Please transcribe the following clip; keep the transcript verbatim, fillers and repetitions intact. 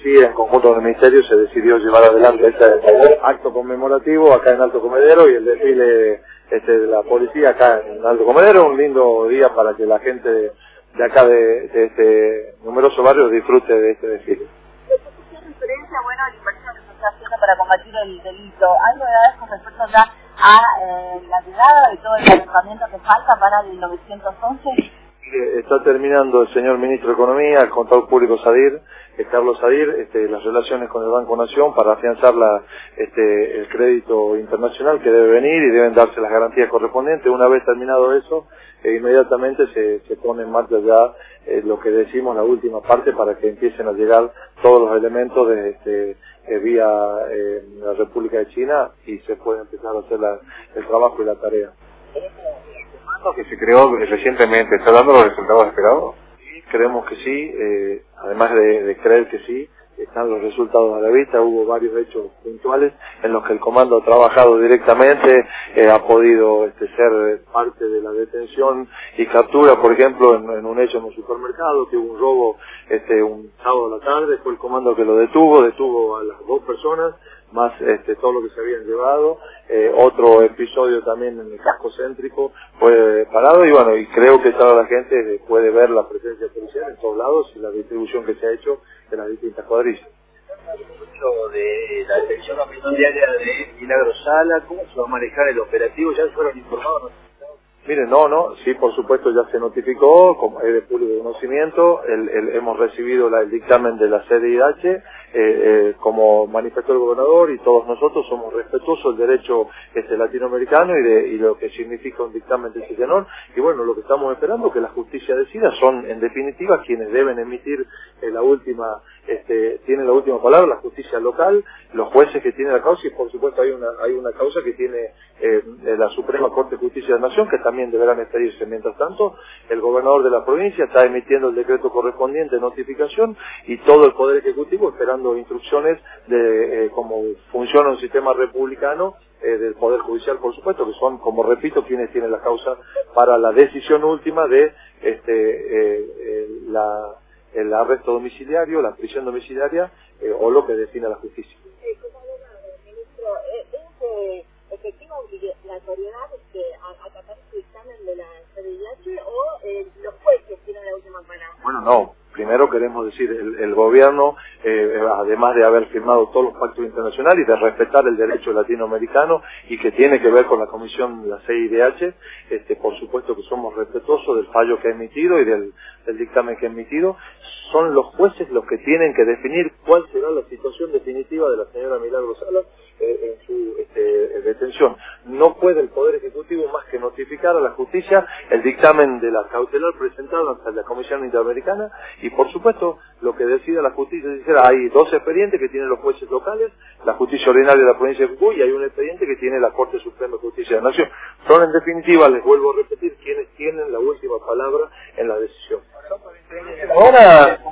sí, en conjunto con el Ministerio se decidió llevar adelante este acto conmemorativo acá en Alto Comedero y el desfile este, de la policía acá en Alto Comedero, un lindo día para que la gente de, de acá de, de este numeroso barrio disfrute de este desfile. ¿Qué referencia, bueno, a la inversión que se está haciendo para combatir el delito? ¿Hay novedades con respecto ya a eh, la llegada de todo el equipamiento que falta para el novecientos once? Está terminando el señor Ministro de Economía, el contador público Sadir, eh, Carlos Sadir, este, las relaciones con el Banco Nación para afianzar la, este, el crédito internacional que debe venir y deben darse las garantías correspondientes. Una vez terminado eso, eh, inmediatamente se, se pone en marcha ya eh, lo que decimos, la última parte, para que empiecen a llegar todos los elementos de este, eh, vía eh, la República de China y se puede empezar a hacer la, el trabajo y la tarea. Que se creó recientemente, ¿está dando los resultados esperados? Sí, creemos que sí, eh, además de, de creer que sí, están los resultados a la vista. Hubo varios hechos puntuales en los que el comando ha trabajado directamente, eh, ha podido este, ser parte de la detención y captura, por ejemplo, en, en un hecho en un supermercado, que hubo un robo este, un sábado a la tarde, fue el comando que lo detuvo, detuvo a las dos personas, más este, todo lo que se habían llevado. Eh, otro episodio también en el casco céntrico fue parado y bueno, y creo que toda la gente puede ver la presencia policial en todos lados y la distribución que se ha hecho de las distintas cuadrillas. De la detención domiciliaria de Milagro Sala, ¿cómo se va a manejar el operativo? ¿Ya fueron informados? Mire, no, no, sí, por supuesto ya se notificó, como es de público conocimiento, el, el, hemos recibido la, el dictamen de la C D I H, eh, eh, como manifestó el gobernador, y todos nosotros somos respetuosos del derecho este, latinoamericano y de y lo que significa un dictamen de ese tenor, y bueno, lo que estamos esperando es que la justicia decida, son en definitiva quienes deben emitir eh, la última, este, tiene la última palabra, la justicia local, los jueces que tienen la causa, y por supuesto hay una, hay una causa que tiene eh, la Suprema Corte de Justicia de la Nación, que también deberán expedirse. Mientras tanto, el gobernador de la provincia está emitiendo el decreto correspondiente de notificación y todo el Poder Ejecutivo esperando instrucciones de eh, cómo funciona un sistema republicano eh, del Poder Judicial, por supuesto, que son, como repito, quienes tienen la causa para la decisión última de este eh, eh, la, el arresto domiciliario, la prisión domiciliaria eh, o lo que define la justicia. Eh, como abogado, ministro, eh, ¿es eh, efectiva la autoridad que acatar su dictamen de la C D I H o eh, los jueces tienen la última palabra? Bueno, no. Primero queremos decir, el, el gobierno, eh, además de haber firmado todos los pactos internacionales y de respetar el derecho latinoamericano y que tiene que ver con la comisión, la C I D H, este, por supuesto que somos respetuosos del fallo que ha emitido y del, del dictamen que ha emitido. Son los jueces los que tienen que definir cuál será la situación definitiva de la señora Milagro Sala eh, en su este, detención. No puede el Poder Ejecutivo más que notificar a la justicia el dictamen de la cautelar presentado ante la Comisión Interamericana y por supuesto lo que decida la justicia es decir, hay dos expedientes que tienen los jueces locales, la justicia ordinaria de la provincia de Jujuy y hay un expediente que tiene la Corte Suprema de Justicia de la Nación. Son en definitiva, les vuelvo a repetir, quienes tienen la última palabra en la decisión. Ahora